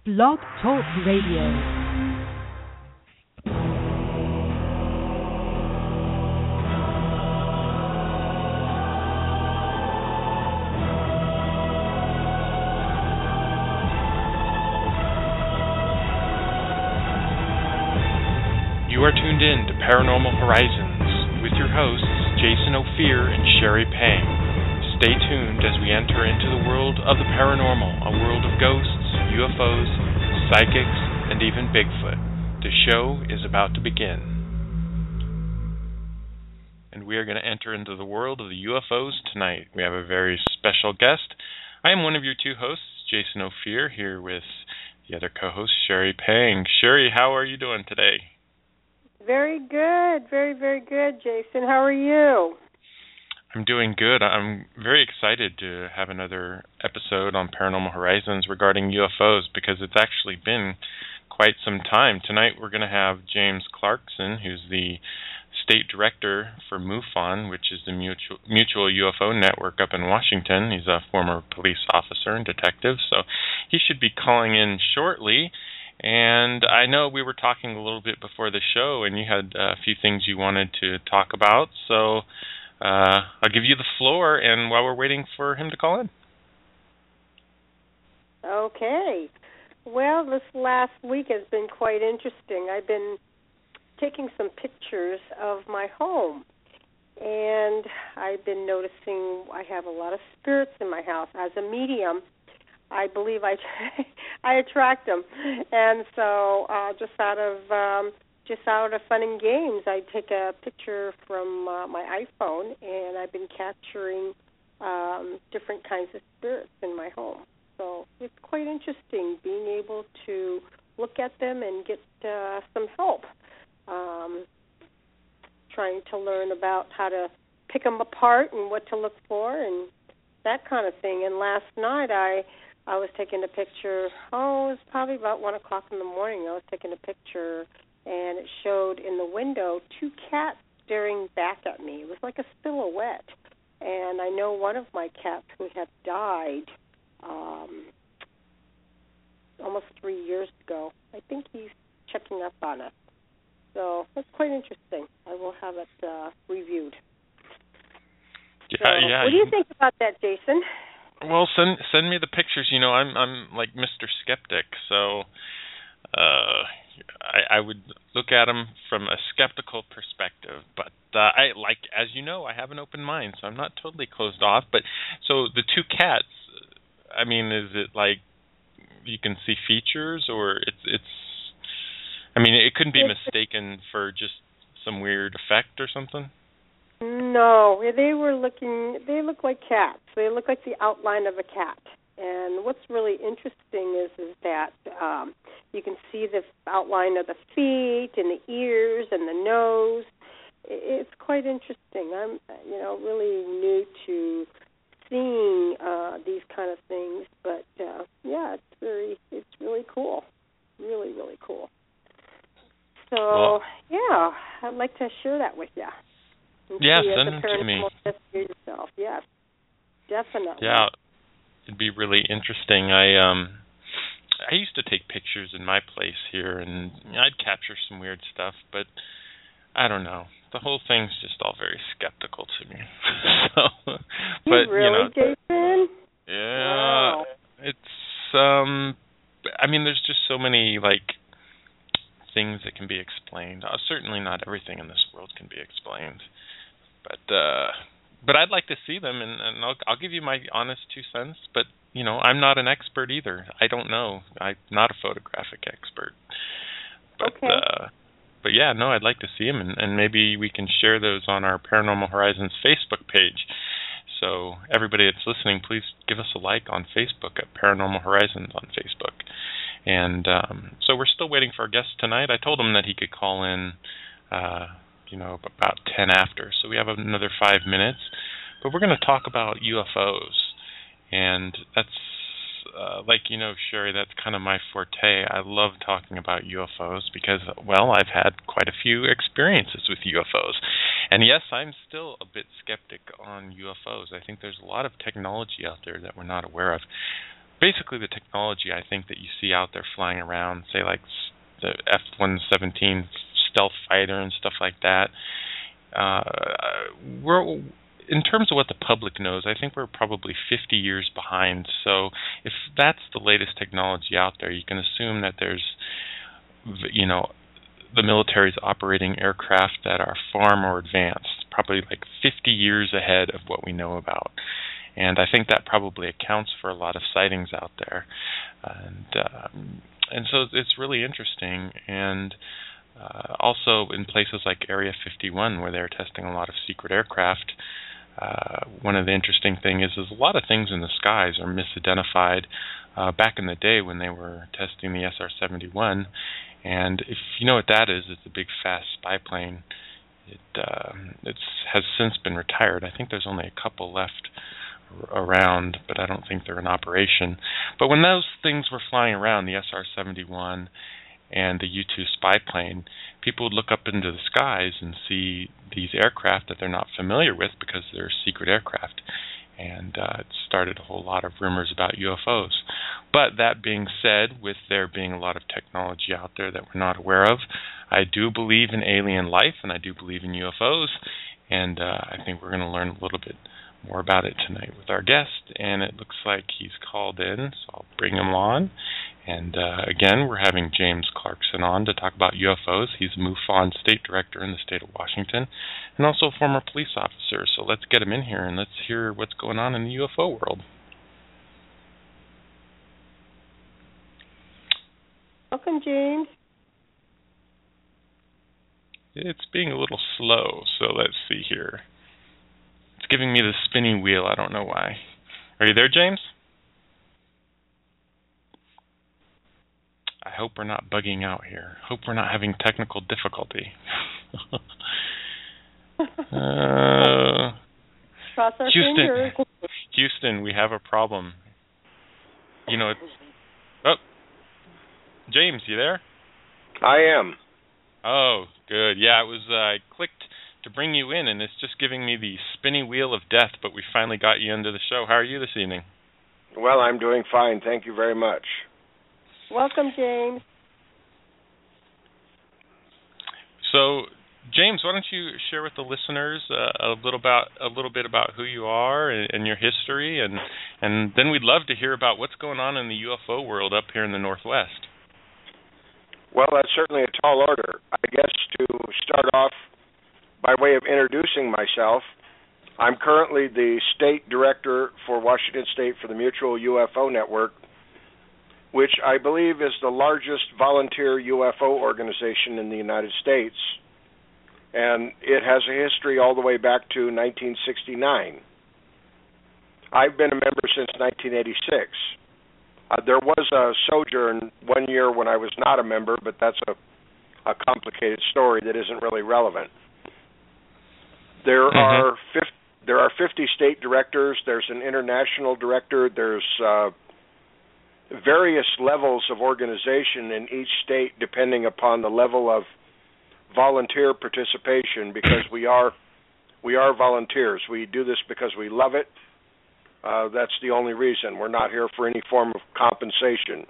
Blog Talk Radio. You are tuned in to Paranormal Horizons with your hosts, Jason Ophir and Sherry Pang. Stay tuned as we enter into the world of the paranormal, a world of ghosts, UFOs, psychics, and even Bigfoot. The show is about to begin. And we are going to enter into the world of the UFOs tonight. We have a very special guest. I am one of your two hosts, Jason Ophir, here with the other co-host, Sherry Pang. Sherry, how are you doing today? Very good. Very, very good, Jason. How are you? I'm doing good. I'm very excited to have another episode on Paranormal Horizons regarding UFOs because it's actually been quite some time. Tonight we're going to have James Clarkson, who's the state director for MUFON, which is the Mutual UFO Network up in Washington. He's a former police officer and detective, so he should be calling in shortly. And I know we were talking a little bit before the show, and you had a few things you wanted to talk about. So I'll give you the floor, and while we're waiting for him to call in. Okay. Well, this last week has been quite interesting. I've been taking some pictures of my home, and I've been noticing I have a lot of spirits in my house. As a medium, I believe I attract them, and so just out of fun and games, I take a picture from my iPhone, and I've been capturing different kinds of spirits in my home. So it's quite interesting being able to look at them and get some help, trying to learn about how to pick them apart and what to look for and that kind of thing. And last night I was taking a picture, it was probably about 1 o'clock in the morning. I was taking a picture, and it showed in the window two cats staring back at me. It was like a silhouette. And I know one of my cats who had died almost 3 years ago. I think he's checking up on us. So that's quite interesting. I will have it reviewed. Yeah. What do you think about that, Jason? Well, send me the pictures. You know, I'm like Mr. Skeptic, so I would look at them from a skeptical perspective. But I like, as you know, I have an open mind, so I'm not totally closed off. But so the two cats, I mean, is it like you can see features, or it's? I mean, it couldn't be mistaken for just some weird effect or something. No, they look like cats. They look like the outline of a cat. And what's really interesting is that you can see the outline of the feet and the ears and the nose. It's quite interesting. I'm, really new to seeing these kind of things, but yeah, it's really cool. Really, really cool. So, yeah, I'd like to share that with you. Yeah, send them to me. Yourself. Yes, definitely. Yeah, it'd be really interesting. I used to take pictures in my place here, and I'd capture some weird stuff, but I don't know. The whole thing's just all very skeptical to me. But really, Jason? Yeah, wow. It's I mean, there's just so many things that can be explained. Certainly not everything in this world can be explained. But I'd like to see them, and I'll give you my honest 2 cents. But I'm not an expert either. I don't know. I'm not a photographic expert. But okay. But yeah, no, I'd like to see them, and maybe we can share those on our Paranormal Horizons Facebook page. So everybody that's listening, please give us a like on Facebook at Paranormal Horizons on Facebook. And so we're still waiting for our guest tonight. I told him that he could call in, about 10 after. So we have another 5 minutes. But we're going to talk about UFOs. And that's, Sherry, that's kind of my forte. I love talking about UFOs because, I've had quite a few experiences with UFOs. And yes, I'm still a bit skeptic on UFOs. I think there's a lot of technology out there that we're not aware of. basically the technology I think that you see out there flying around, say like the F-117 stealth fighter and stuff like that. We're, in terms of what the public knows, I think we're probably 50 years behind. So if that's the latest technology out there, you can assume that there's, the military's operating aircraft that are far more advanced, probably like 50 years ahead of what we know about. And I think that probably accounts for a lot of sightings out there. And so it's really interesting. And also in places like Area 51, where they're testing a lot of secret aircraft, one of the interesting things is a lot of things in the skies are misidentified. Back in the day when they were testing the SR-71, and if you know what that is, it's a big fast spy plane. It has since been retired. I think there's only a couple left around, but I don't think they're in operation. But when those things were flying around, the SR-71 and the U-2 spy plane, people would look up into the skies and see these aircraft that they're not familiar with because they're secret aircraft. And it started a whole lot of rumors about UFOs. But that being said, with there being a lot of technology out there that we're not aware of, I do believe in alien life, and I do believe in UFOs, and I think we're going to learn a little bit more about it tonight with our guest, and it looks like he's called in, so I'll bring him on. And again, we're having James Clarkson on to talk about UFOs. He's a MUFON State Director in the state of Washington, and also a former police officer. So let's get him in here and let's hear what's going on in the UFO world. Welcome, James. It's being a little slow, so let's see here. It's giving me the spinning wheel. I don't know why. Are you there, James? I hope we're not bugging out here. Hope we're not having technical difficulty. Cross our fingers. Houston, we have a problem. Oh, James, you there? I am. Oh, good. Yeah, it was. I clicked to bring you in, and it's just giving me the spinning wheel of death. But we finally got you into the show. How are you this evening? Well, I'm doing fine. Thank you very much. Welcome, James. So, James, why don't you share with the listeners a little bit about who you are and your history, and then we'd love to hear about what's going on in the UFO world up here in the Northwest. Well, that's certainly a tall order. I guess to start off, by way of introducing myself, I'm currently the State Director for Washington State for the Mutual UFO Network, which I believe is the largest volunteer UFO organization in the United States, and it has a history all the way back to 1969. I've been a member since 1986. There was a sojourn one year when I was not a member, but that's a complicated story that isn't really relevant. There are 50 state directors. There's an international director. There's various levels of organization in each state depending upon the level of volunteer participation, because we are volunteers. We do this because we love it. That's the only reason. We're not here for any form of compensation.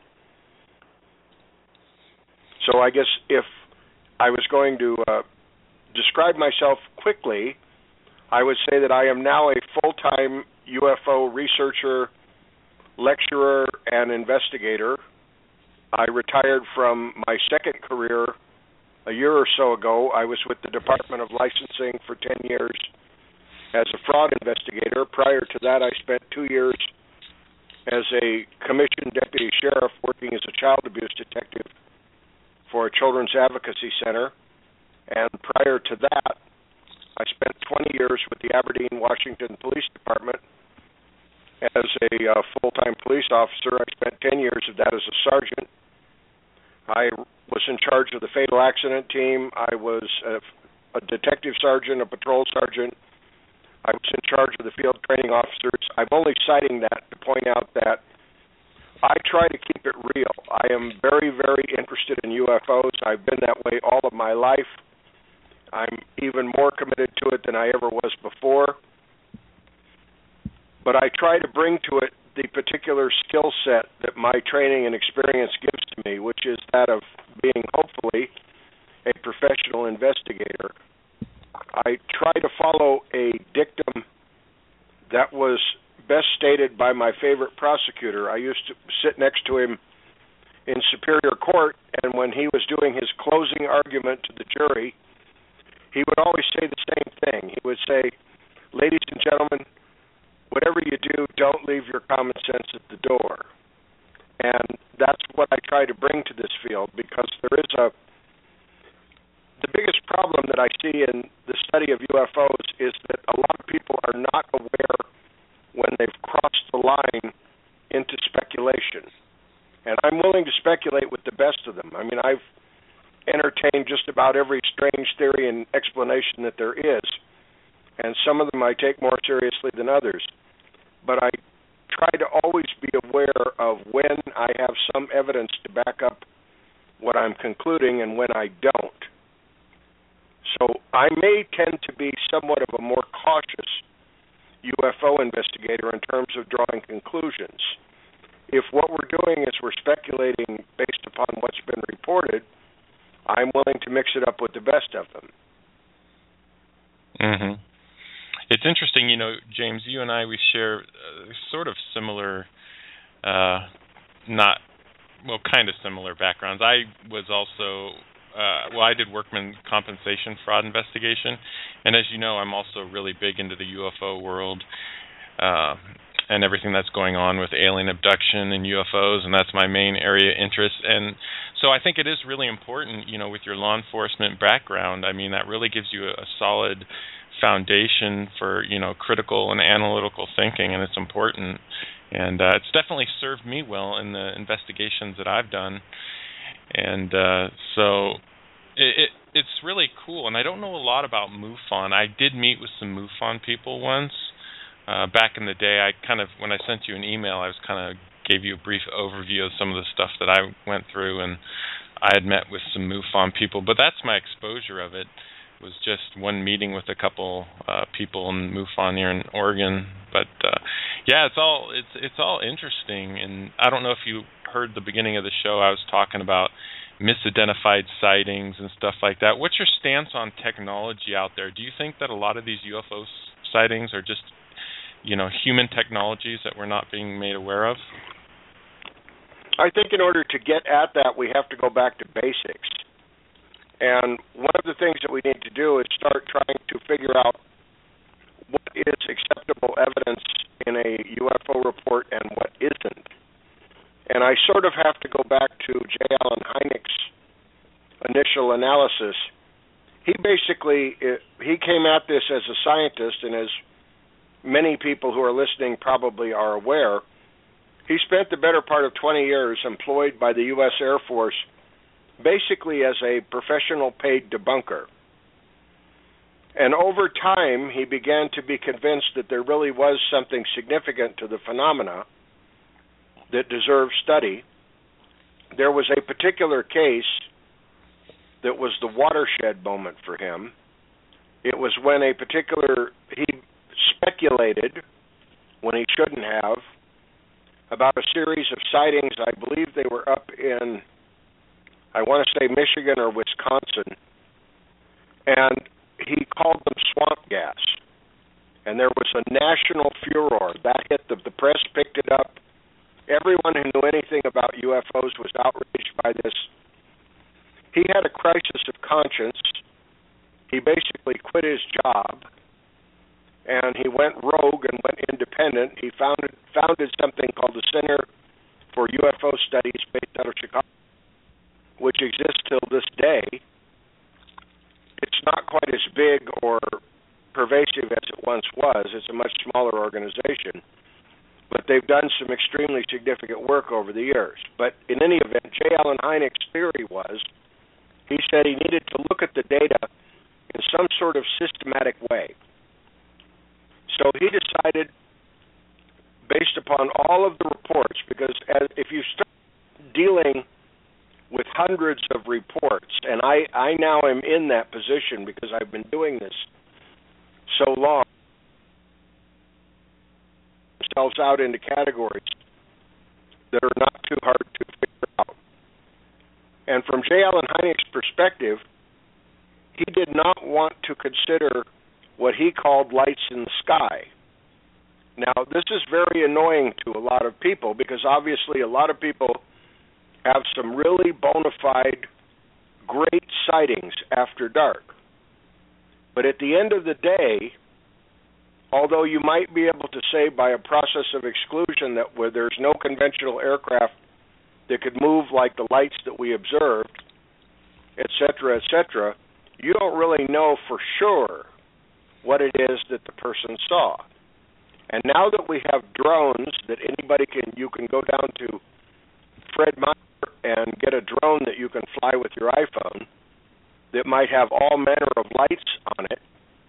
So I guess if I was going to describe myself quickly, I would say that I am now a full-time UFO researcher, lecturer, and investigator. I retired from my second career a year or so ago. I was with the Department of Licensing for 10 years as a fraud investigator. Prior to that, I spent 2 years as a commissioned deputy sheriff working as a child abuse detective for a children's advocacy center. And prior to that, I spent 20 years with the Aberdeen, Washington Police Department as a full-time police officer. I spent 10 years of that as a sergeant. I was in charge of the fatal accident team. I was a detective sergeant, a patrol sergeant. I was in charge of the field training officers. I'm only citing that to point out that I try to keep it real. I am very, very interested in UFOs. I've been that way all of my life. I'm even more committed to it than I ever was before. But I try to bring to it the particular skill set that my training and experience gives to me, which is that of being hopefully a professional investigator. I try to follow a dictum that was best stated by my favorite prosecutor. I used to sit next to him in Superior Court, and when he was doing his closing argument to the jury, he would always say the same thing. He would say, "Ladies and gentlemen, whatever you do, don't leave your common sense at the door." And that's what I try to bring to this field, because there is the biggest problem that I see in the study of UFOs is that a lot of people are not aware when they've crossed the line into speculation. And I'm willing to speculate with the best of them. I mean, I've entertained just about every strange theory and explanation that there is, and some of them I take more seriously than others. But I try to always be aware of when I have some evidence to back up what I'm concluding and when I don't. So I may tend to be somewhat of a more cautious UFO investigator in terms of drawing conclusions. If what we're doing is we're speculating based upon what's been reported, I'm willing to mix it up with the best of them. Mm-hmm. It's interesting, James, you and I, we share sort of similar, kind of similar backgrounds. I was also, I did workman compensation fraud investigation, and as you know, I'm also really big into the UFO world and everything that's going on with alien abduction and UFOs, and that's my main area of interest. And so I think it is really important, with your law enforcement background. I mean, that really gives you a solid foundation for, critical and analytical thinking, and it's important. And it's definitely served me well in the investigations that I've done. And so it's really cool. And I don't know a lot about MUFON. I did meet with some MUFON people once. Back in the day, when I sent you an email, I gave you a brief overview of some of the stuff that I went through, and I had met with some MUFON people, but that's my exposure of it. It was just one meeting with a couple people in MUFON here in Oregon. But yeah, it's all interesting. And I don't know if you heard the beginning of the show. I was talking about misidentified sightings and stuff like that. What's your stance on technology out there? Do you think that a lot of these UFO sightings are just human technologies that we're not being made aware of? I think in order to get at that, we have to go back to basics. And one of the things that we need to do is start trying to figure out what is acceptable evidence in a UFO report and what isn't. And I sort of have to go back to J. Allen Hynek's initial analysis. He came at this as a scientist, and as many people who are listening probably are aware, he spent the better part of 20 years employed by the U.S. Air Force basically as a professional paid debunker. And over time, he began to be convinced that there really was something significant to the phenomena that deserved study. There was a particular case that was the watershed moment for him. It was when he speculated, when he shouldn't have, about a series of sightings. I believe they were up in, I want to say Michigan or Wisconsin, and he called them swamp gas. And there was a national furor. That hit the press picked it up. Everyone who knew anything about UFOs was outraged by this. He had a crisis of conscience. He basically quit his job, and he went rogue and went independent. He founded something called the Center for UFO Studies based out of Chicago, which exists till this day. It's not quite as big or pervasive as it once was. It's a much smaller organization, but they've done some extremely significant work over the years. But in any event, J. Allen Hynek's theory was, he said he needed to look at the data in some sort of systematic way. So he decided, based upon all of the reports, because if you start dealing with hundreds of reports, and I now am in that position because I've been doing this so long, themselves out into categories that are not too hard to figure out. And from J. Allen Hynek's perspective, he did not want to consider what he called lights in the sky. Now, this is very annoying to a lot of people because obviously a lot of people have some really bona fide great sightings after dark. But at the end of the day, although you might be able to say by a process of exclusion that where there's no conventional aircraft that could move like the lights that we observed, et cetera, you don't really know for sure what it is that the person saw. And now that we have drones that you can go down to Fred Meyer and get a drone that you can fly with your iPhone that might have all manner of lights on it,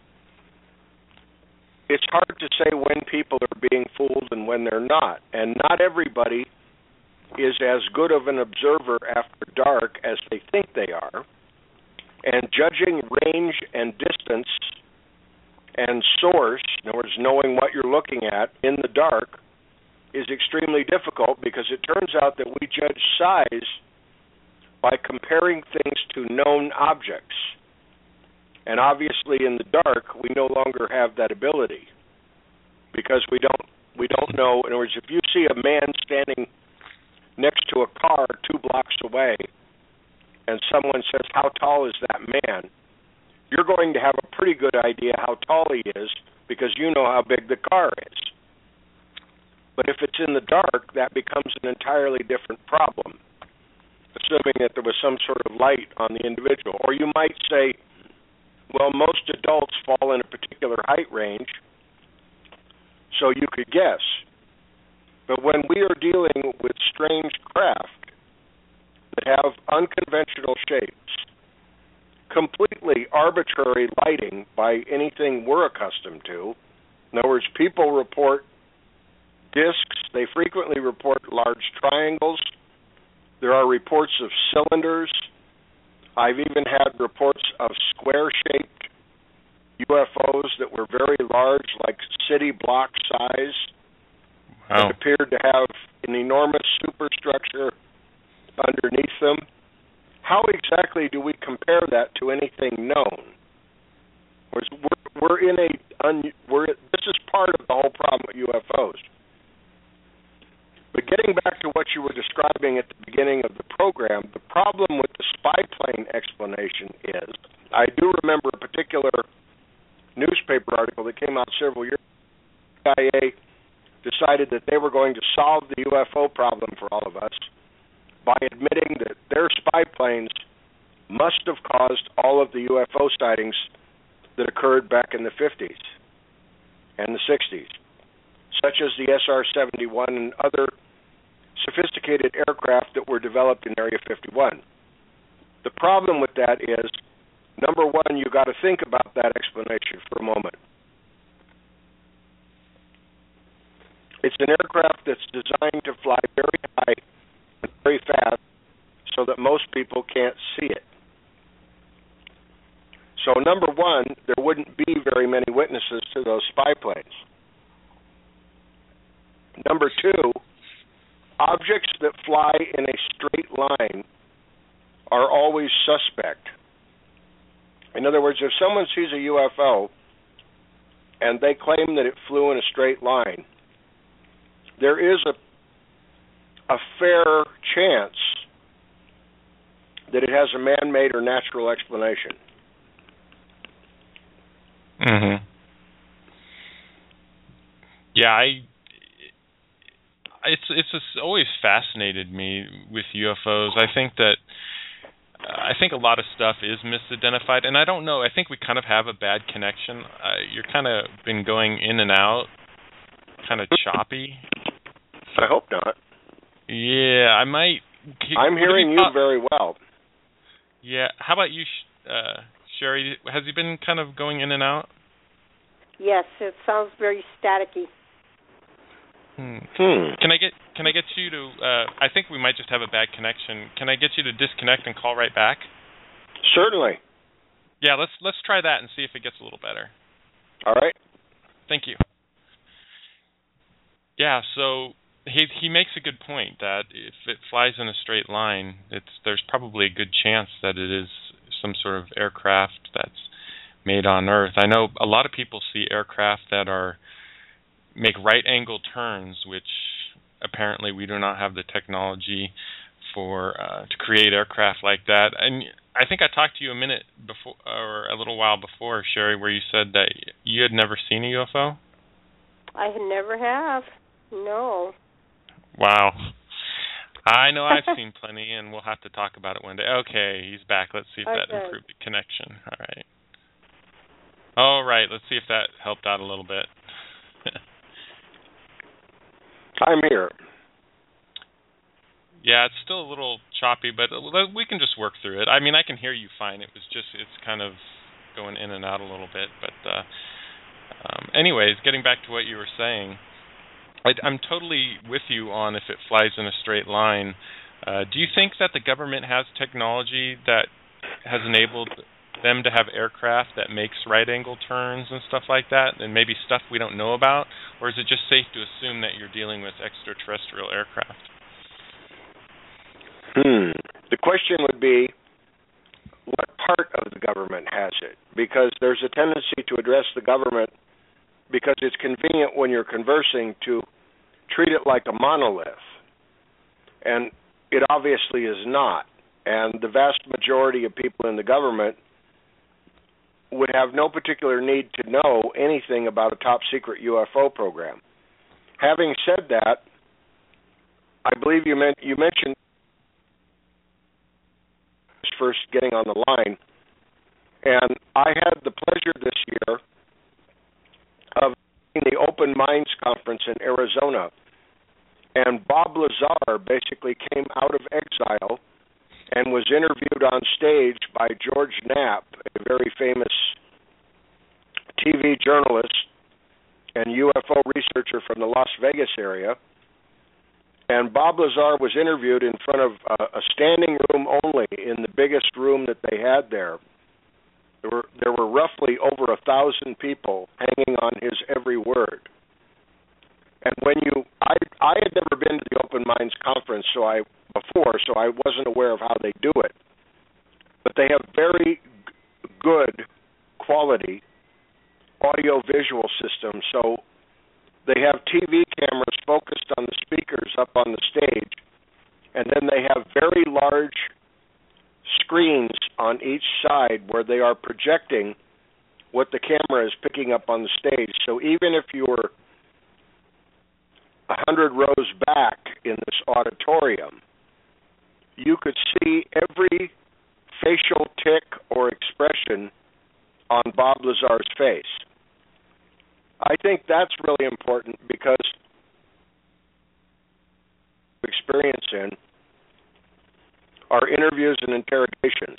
it's hard to say when people are being fooled and when they're not. And not everybody is as good of an observer after dark as they think they are. And judging range and distance and source, in other words, knowing what you're looking at in the dark, is extremely difficult because it turns out that we judge size by comparing things to known objects. And obviously in the dark, we no longer have that ability because we don't know. In other words, if you see a man standing next to a car 2 blocks away and someone says, "How tall is that man?" you're going to have a pretty good idea how tall he is because you know how big the car is. But if it's in the dark, that becomes an entirely different problem, assuming that there was some sort of light on the individual. Or you might say, well, most adults fall in a particular height range, so you could guess. But when we are dealing with strange craft that have unconventional shapes, completely arbitrary lighting by anything we're accustomed to, in other words, people report discs, they frequently report large triangles, there are reports of cylinders, I've even had reports of square-shaped UFOs that were very large, like city block size, wow, that appeared to have an enormous superstructure underneath them. How exactly do we compare that to anything known? This is part of the whole problem with UFOs. But getting back to what you were describing at the beginning of the program, the problem with the spy plane explanation is, I do remember a particular newspaper article that came out several years ago. The CIA decided that they were going to solve the UFO problem for all of us by admitting that their spy planes must have caused all of the UFO sightings that occurred back in the 50s and the 60s, such as the SR-71 and other sophisticated aircraft that were developed in Area 51. The problem with that is, number one, you got to think about that explanation for a moment. It's an aircraft that's designed to fly very high and very fast so that most people can't see it. So number one, there wouldn't be very many witnesses to those spy planes. Number two, objects that fly in a straight line are always suspect. In other words, if someone sees a UFO and they claim that it flew in a straight line, there is a fair chance that it has a man-made or natural explanation. Mm-hmm. Yeah, it's just always fascinated me with UFOs. I think a lot of stuff is misidentified, and I don't know. I think we kind of have a bad connection. You're kind of been going in and out, kind of choppy. I hope not. Yeah, I might. I'm hearing you very well. Yeah. How about you, Sherry? Has he been kind of going in and out? Yes, it sounds very staticky. Can I get you to? I think we might just have a bad connection. Can I get you to disconnect and call right back? Certainly. Yeah, let's try that and see if it gets a little better. All right. Thank you. Yeah, so he makes a good point that if it flies in a straight line, there's probably a good chance that it is some sort of aircraft that's made on Earth. I know a lot of people see aircraft that make right-angle turns, which apparently we do not have the technology for to create aircraft like that. And I think I talked to you a minute before, or a little while before, Sherry, where you said that you had never seen a UFO. I never have. No. Wow. I know I've seen plenty, and we'll have to talk about it one day. Okay, he's back. Let's see if that improved the connection. All right. All right, let's see if that helped out a little bit. I'm here. Yeah, it's still a little choppy, but we can just work through it. I mean, I can hear you fine. It's kind of going in and out a little bit. But anyways, getting back to what you were saying, I'm totally with you on if it flies in a straight line. Do you think that the government has technology that has enabled them to have aircraft that makes right-angle turns and stuff like that, and maybe stuff we don't know about? Or is it just safe to assume that you're dealing with extraterrestrial aircraft? The question would be, what part of the government has it? Because there's a tendency to address the government, because it's convenient when you're conversing, to treat it like a monolith. And it obviously is not. And the vast majority of people in the government would have no particular need to know anything about a top-secret UFO program. Having said that, I believe you mentioned first getting on the line, and I had the pleasure this year of the Open Minds Conference in Arizona, and Bob Lazar basically came out of exile and was interviewed on stage by George Knapp, a very famous TV journalist and UFO researcher from the Las Vegas area. And Bob Lazar was interviewed in front of a standing room only in the biggest room that they had there. There were roughly over 1,000 people hanging on his every word. And I had never been to the Open Minds Conference before, so I wasn't aware of how they do it. But they have very good quality audio-visual systems. So they have TV cameras focused on the speakers up on the stage, and then they have very large screens on each side where they are projecting what the camera is picking up on the stage. So even if you were 100 rows back in this auditorium, you could see every facial tick or expression on Bob Lazar's face. I think that's really important because experience in are interviews and interrogations.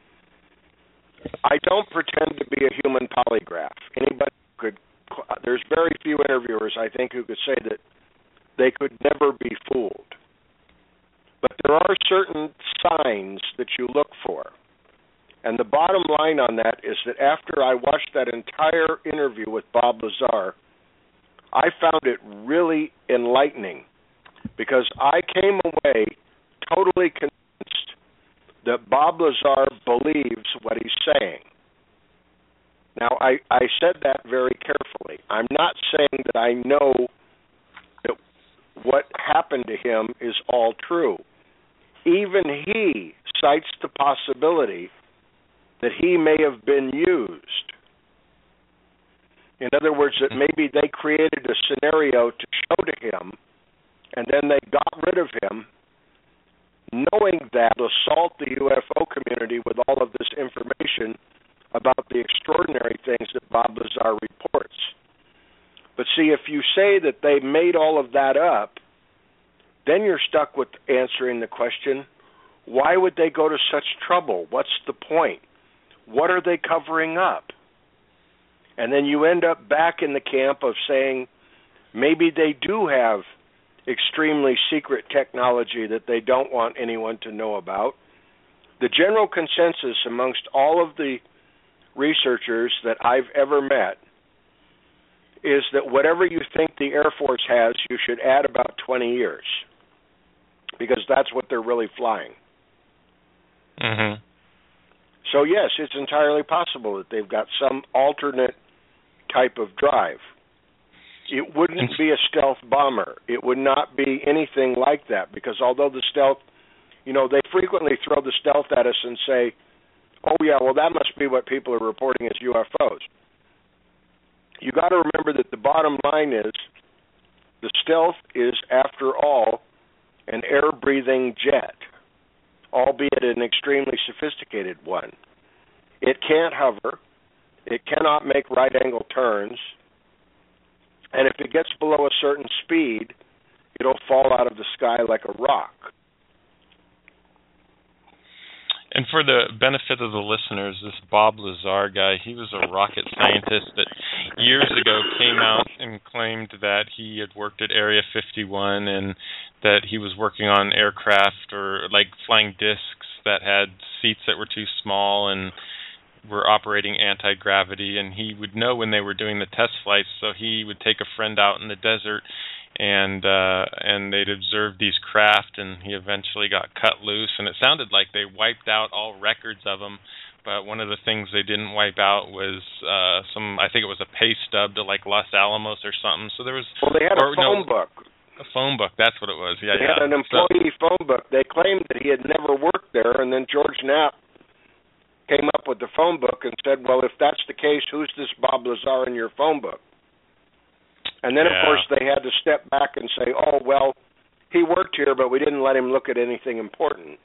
I don't pretend to be a human polygraph. There's very few interviewers, I think, who could say that they could never be fooled. But there are certain signs that you look for. And the bottom line on that is that after I watched that entire interview with Bob Lazar, I found it really enlightening because I came away totally convinced that Bob Lazar believes what he's saying. Now, I said that very carefully. I'm not saying that I know that what happened to him is all true. Even he cites the possibility that he may have been used. In other words, that maybe they created a scenario to show to him, and then they got rid of him, knowing that to assault the UFO community with all of this information about the extraordinary things that Bob Lazar reports. But see, if you say that they made all of that up, then you're stuck with answering the question, why would they go to such trouble? What's the point? What are they covering up? And then you end up back in the camp of saying maybe they do have extremely secret technology that they don't want anyone to know about. The general consensus amongst all of the researchers that I've ever met is that whatever you think the Air Force has, you should add about 20 years, because that's what they're really flying. Mm-hmm. So yes, it's entirely possible that they've got some alternate type of drive. It wouldn't be a stealth bomber. It would not be anything like that, because although the stealth, they frequently throw the stealth at us and say, oh yeah, well that must be what people are reporting as UFOs. You got to remember that the bottom line is the stealth is, after all, an air-breathing jet, albeit an extremely sophisticated one. It can't hover. It cannot make right-angle turns. And if it gets below a certain speed, it'll fall out of the sky like a rock. And for the benefit of the listeners, this Bob Lazar guy, he was a rocket scientist that years ago came out and claimed that he had worked at Area 51 and that he was working on aircraft or like flying discs that had seats that were too small and were operating anti-gravity, and he would know when they were doing the test flights, so he would take a friend out in the desert and they'd observe these craft, and he eventually got cut loose, and it sounded like they wiped out all records of them, but one of the things they didn't wipe out was I think it was a pay stub to like Los Alamos or something. So there was they had a phone book. A phone book, that's what it was. Yeah, they had an employee phone book. They claimed that he had never worked there, and then George Knapp came up with the phone book and said, well, if that's the case, who's this Bob Lazar in your phone book? And then, of course, they had to step back and say, oh, well, he worked here, but we didn't let him look at anything important.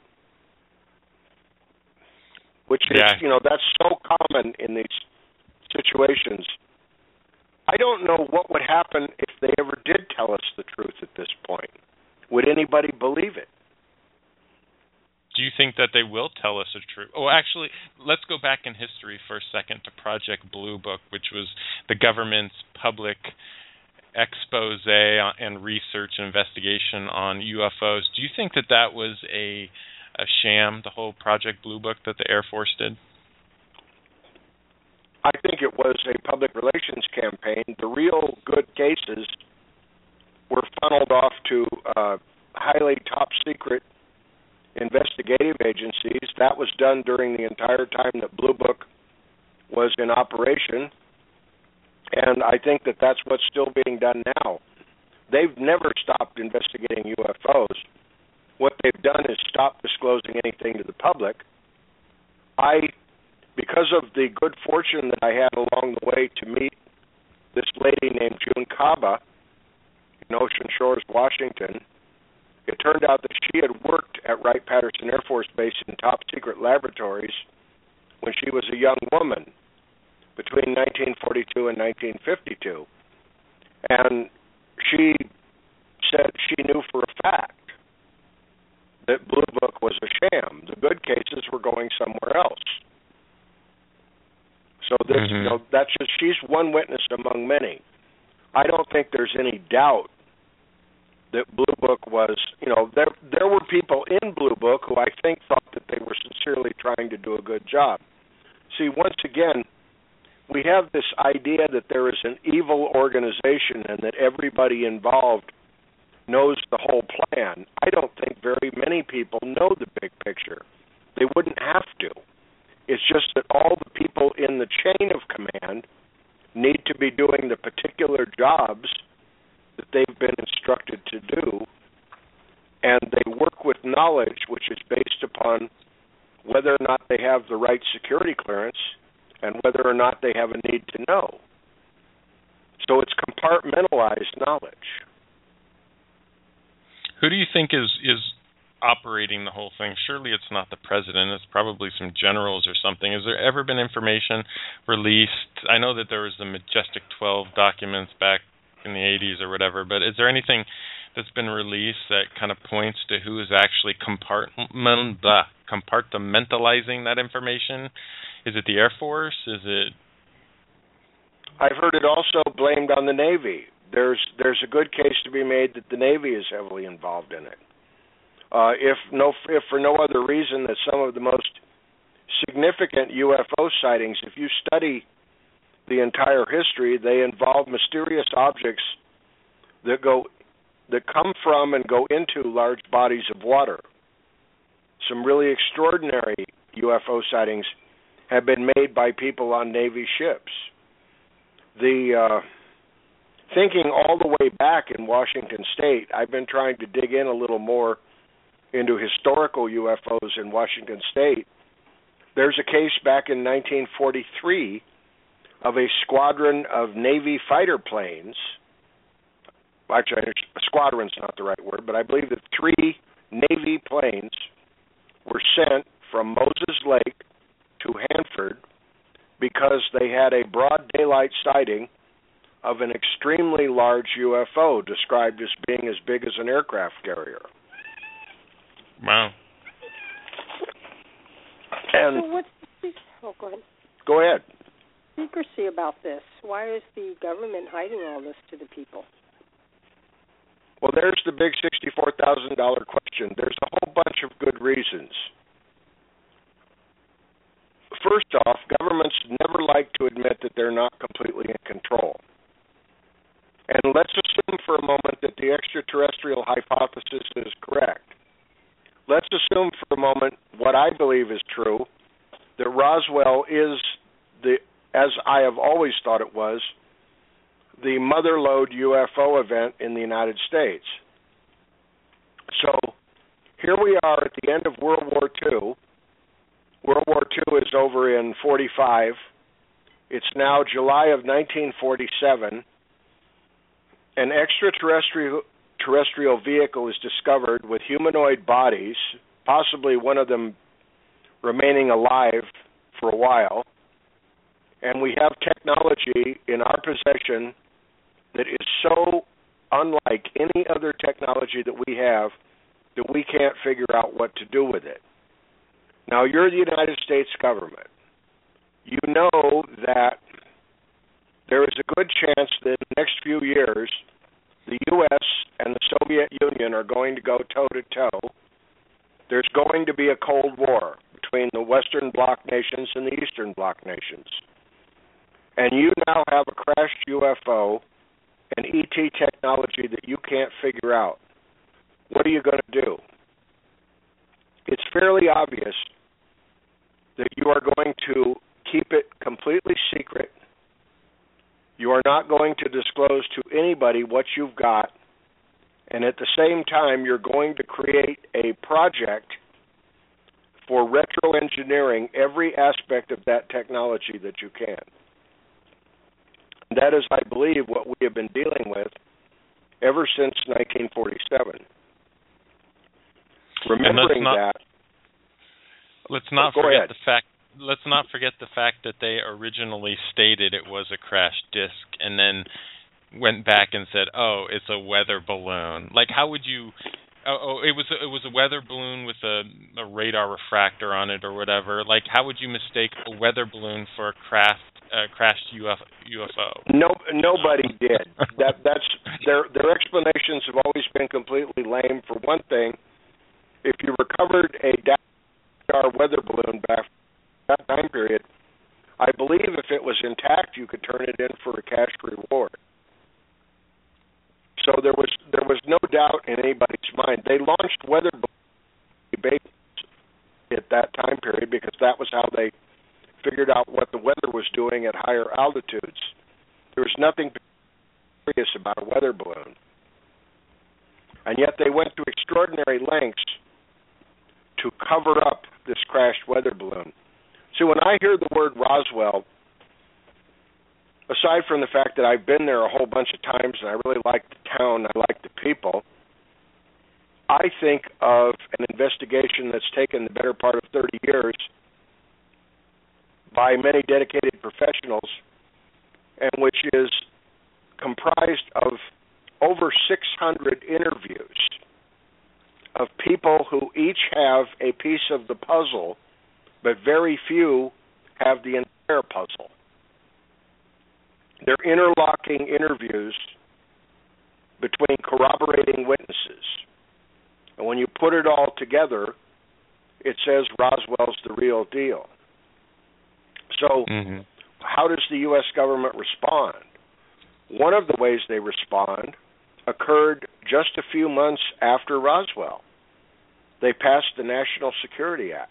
Which is, that's so common in these situations. I don't know what would happen if they ever did tell us the truth at this point. Would anybody believe it? Do you think that they will tell us the truth? Oh, actually, let's go back in history for a second to Project Blue Book, which was the government's public expose and research and investigation on UFOs. Do you think that that was a sham, the whole Project Blue Book that the Air Force did? I think it was a public relations campaign. The real good cases were funneled off to highly top-secret investigative agencies. That was done during the entire time that Blue Book was in operation. And I think that that's what's still being done now. They've never stopped investigating UFOs. What they've done is stop disclosing anything to the public. Because of the good fortune that I had along the way to meet this lady named June Kaba in Ocean Shores, Washington, it turned out that she had worked at Wright-Patterson Air Force Base in top-secret laboratories when she was a young woman, between 1942 and 1952. And she said she knew for a fact that Blue Book was a sham. The good cases were going somewhere else. So this, that's just, she's one witness among many. I don't think there's any doubt that Blue Book was, there were people in Blue Book who I think thought that they were sincerely trying to do a good job. See, once again, we have this idea that there is an evil organization and that everybody involved knows the whole plan. I don't think very many people know the big picture. They wouldn't have to. It's just that all the people in the chain of command need to be doing the particular jobs that they've been instructed to do, and they work with knowledge which is based upon whether or not they have the right security clearance and whether or not they have a need to know. So it's compartmentalized knowledge. Who do you think is operating the whole thing? Surely it's not the president. It's probably some generals or something. Has there ever been information released? I know that there was the Majestic 12 documents back in the 80s or whatever, but is there anything that's been released that kind of points to who is actually compartmentalizing that information? Is it the Air Force? Is it? I've heard it also blamed on the Navy. There's a good case to be made that the Navy is heavily involved in it. If for no other reason that some of the most significant UFO sightings, if you study the entire history, they involve mysterious objects that come from and go into large bodies of water. Some really extraordinary UFO sightings have been made by people on Navy ships. Thinking all the way back in Washington State, I've been trying to dig in a little more into historical UFOs in Washington State. There's a case back in 1943 of a squadron of Navy fighter planes. Actually, squadron's not the right word, but I believe that 3 Navy planes were sent from Moses Lake to Hanford because they had a broad daylight sighting of an extremely large UFO described as being as big as an aircraft carrier. Wow. And so what's go ahead. Go ahead. Secrecy about this? Why is the government hiding all this to the people? Well, there's the big $64,000 question. There's a whole bunch of good reasons. First off, governments never like to admit that they're not completely in control. And let's assume for a moment that the extraterrestrial hypothesis is correct. Let's assume for a moment what I believe is true, that Roswell is, as I have always thought it was, the motherlode UFO event in the United States. So here we are at the end of World War II. World War II is over in 45. It's now July of 1947. An extraterrestrial vehicle is discovered with humanoid bodies, possibly one of them remaining alive for a while. And we have technology in our possession that is so unlike any other technology that we have that we can't figure out what to do with it. Now, you're the United States government. You know that there is a good chance that in the next few years, the U.S. and the Soviet Union are going to go toe-to-toe. There's going to be a Cold War between the Western Bloc nations and the Eastern Bloc nations. And you now have a crashed UFO and ET technology that you can't figure out. What are you going to do? It's fairly obvious that you are going to keep it completely secret. You are not going to disclose to anybody what you've got. And at the same time, you're going to create a project for retroengineering every aspect of that technology that you can. That is, I believe, what we have been dealing with ever since 1947. Remembering that. Let's not forget the fact that they originally stated it was a crashed disk and then went back and said, "Oh, it's a weather balloon." Like, how would you? Oh, it was a weather balloon with a radar refractor on it or whatever. Like, how would you mistake a weather balloon for a crashed UFO? No, nobody did. That's their explanations have always been completely lame. For one thing, if you recovered a Dakar weather balloon back that time period, I believe if it was intact, you could turn it in for a cash reward. So there was no doubt in anybody's mind. They launched weather balloons at that time period because that was how they figured out what the weather was doing at higher altitudes. There was nothing serious about a weather balloon. And yet they went to extraordinary lengths to cover up this crashed weather balloon. See, when I hear the word Roswell, aside from the fact that I've been there a whole bunch of times and I really like the town, I like the people, I think of an investigation that's taken the better part of 30 years by many dedicated professionals, and which is comprised of over 600 interviews of people who each have a piece of the puzzle, but very few have the entire puzzle. They're interlocking interviews between corroborating witnesses. And when you put it all together, it says Roswell's the real deal. So how does the U.S. government respond? One of the ways they respond occurred just a few months after Roswell. They passed the National Security Act.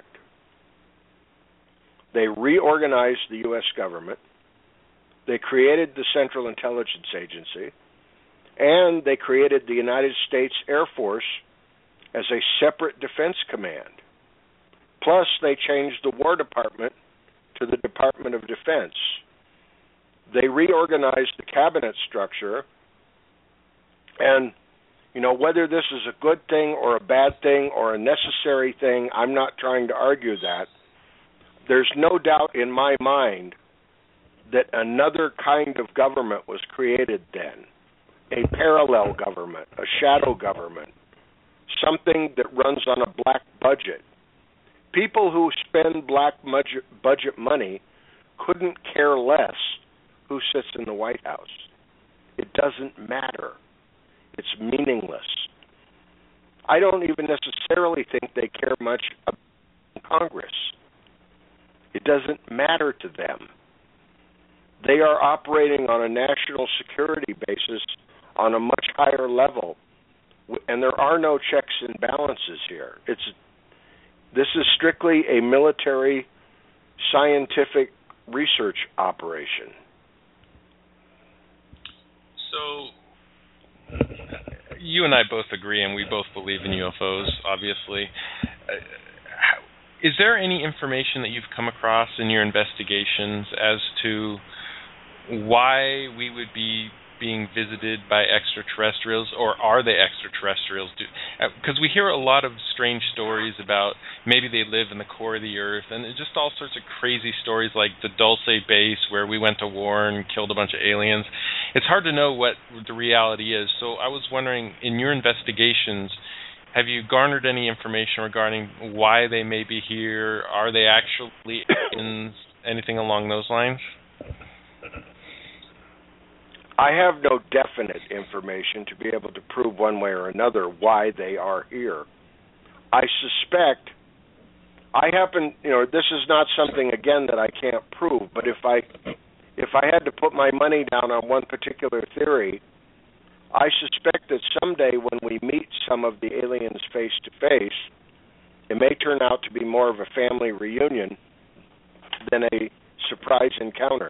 They reorganized the U.S. government. They created the Central Intelligence Agency. And they created the United States Air Force as a separate defense command. Plus, they changed the War Department to the Department of Defense. They reorganized the cabinet structure. And, whether this is a good thing or a bad thing or a necessary thing, I'm not trying to argue that. There's no doubt in my mind that another kind of government was created then. A parallel government, a shadow government, something that runs on a black budget. People who spend black budget money couldn't care less who sits in the White House. It doesn't matter. It's meaningless. I don't even necessarily think they care much about Congress. It doesn't matter to them. They are operating on a national security basis on a much higher level, and there are no checks and balances here. This is strictly a military, scientific research operation. So, you and I both agree, and we both believe in UFOs, obviously. Is there any information that you've come across in your investigations as to why we would be being visited by extraterrestrials, or are they extraterrestrials? Because we hear a lot of strange stories about maybe they live in the core of the Earth, and just all sorts of crazy stories like the Dulce base where we went to war and killed a bunch of aliens. It's hard to know what the reality is. So I was wondering, in your investigations, have you garnered any information regarding why they may be here? Are they actually aliens? Anything along those lines? I have no definite information to be able to prove one way or another why they are here. I suspect, this is not something, again, that I can't prove, but if I had to put my money down on one particular theory, I suspect that someday when we meet some of the aliens face to face, it may turn out to be more of a family reunion than a surprise encounter.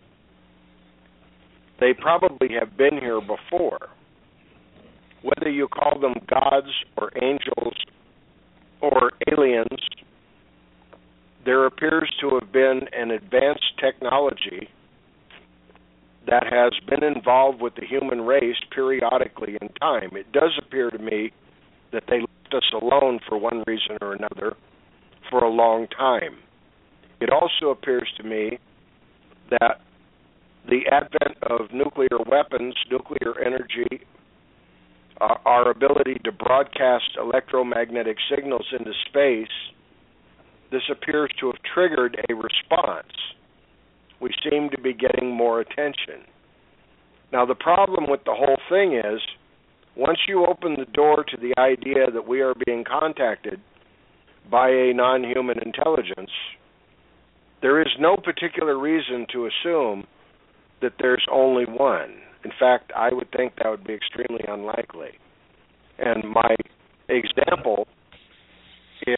They probably have been here before. Whether you call them gods or angels or aliens, there appears to have been an advanced technology that has been involved with the human race periodically in time. It does appear to me that they left us alone for one reason or another for a long time. It also appears to me that the advent of nuclear weapons, nuclear energy, our ability to broadcast electromagnetic signals into space, this appears to have triggered a response. We seem to be getting more attention. Now, the problem with the whole thing is, once you open the door to the idea that we are being contacted by a non-human intelligence, there is no particular reason to assume that there's only one. In fact, I would think that would be extremely unlikely. And my example is,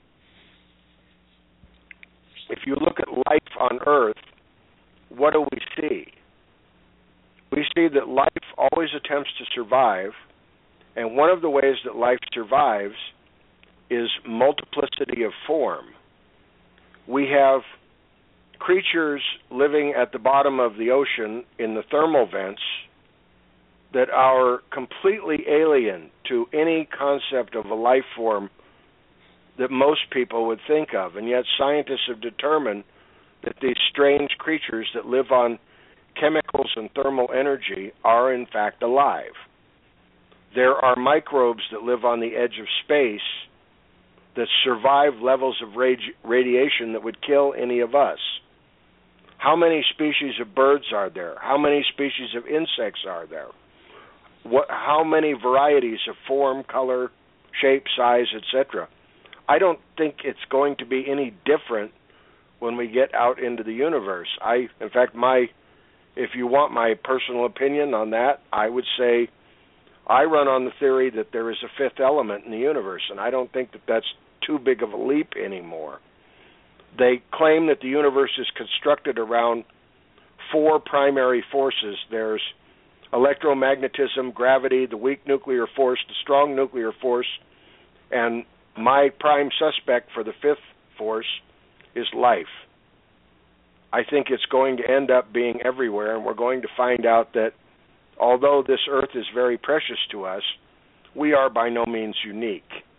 if you look at life on Earth, what do we see? We see that life always attempts to survive, and one of the ways that life survives is multiplicity of form. We have creatures living at the bottom of the ocean in the thermal vents that are completely alien to any concept of a life form that most people would think of, and yet scientists have determined that these strange creatures that live on chemicals and thermal energy are in fact alive. There are microbes that live on the edge of space that survive levels of radiation that would kill any of us. How many species of birds are there? How many species of insects are there? How many varieties of form, color, shape, size, etc.? I don't think it's going to be any different when we get out into the universe. In fact, if you want my personal opinion on that, I would say I run on the theory that there is a fifth element in the universe, and I don't think that that's too big of a leap anymore. They claim that the universe is constructed around four primary forces. There's electromagnetism, gravity, the weak nuclear force, the strong nuclear force, and my prime suspect for the fifth force is life. I think it's going to end up being everywhere, and we're going to find out that although this earth is very precious to us, we are by no means unique.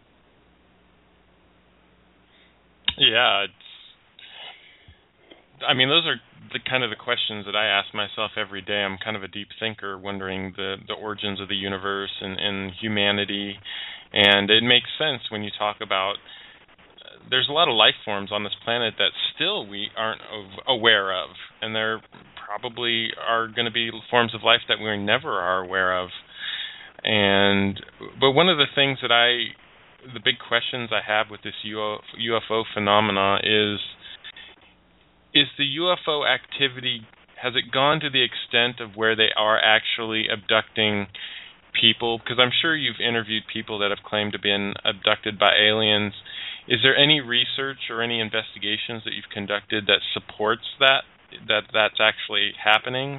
Yeah, those are the kind of the questions that I ask myself every day. I'm kind of a deep thinker, wondering the origins of the universe and humanity, and it makes sense when you talk about there's a lot of life forms on this planet that still we aren't aware of, and there probably are going to be forms of life that we never are aware of. But one of the things the big questions I have with this UFO phenomena is the UFO activity, has it gone to the extent of where they are actually abducting people? Because I'm sure you've interviewed people that have claimed to have been abducted by aliens. Is there any research or any investigations that you've conducted that supports that's actually happening?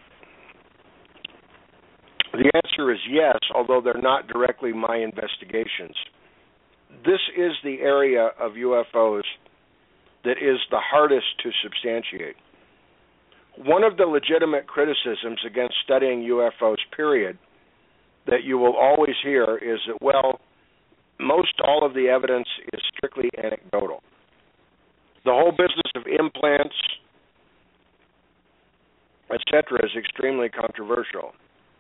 The answer is yes, although they're not directly my investigations. This is the area of UFOs that is the hardest to substantiate. One of the legitimate criticisms against studying UFOs, period, that you will always hear is that, well, most all of the evidence is strictly anecdotal. The whole business of implants, etc., is extremely controversial.